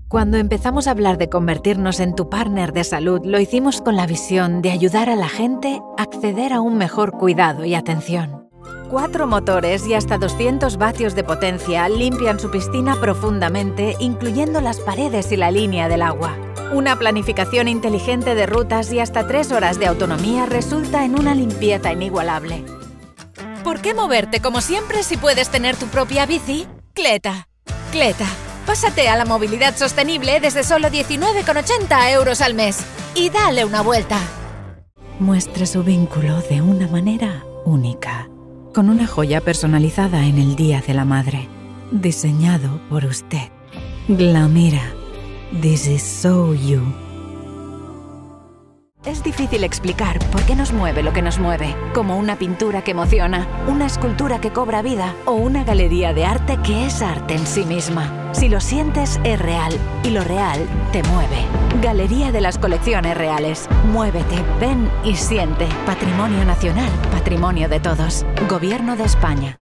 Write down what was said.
Cuando empezamos a hablar de convertirnos en tu partner de salud, lo hicimos con la visión de ayudar a la gente a acceder a un mejor cuidado y atención. 4 motores y hasta 200 vatios de potencia limpian su piscina profundamente, incluyendo las paredes y la línea del agua. Una planificación inteligente de rutas y hasta 3 horas de autonomía resulta en una limpieza inigualable. ¿Por qué moverte como siempre si puedes tener tu propia bici? Cleta. Cleta. Pásate a la movilidad sostenible desde solo 19,80 € al mes y dale una vuelta. Muestre su vínculo de una manera única, con una joya personalizada en el Día de la Madre, diseñado por usted. Glamira. This is so you. Es difícil explicar por qué nos mueve lo que nos mueve, como una pintura que emociona, una escultura que cobra vida o una galería de arte que es arte en sí misma. Si lo sientes, es real, y lo real te mueve. Galería de las Colecciones Reales. Muévete, ven y siente. Patrimonio Nacional, patrimonio de todos. Gobierno de España.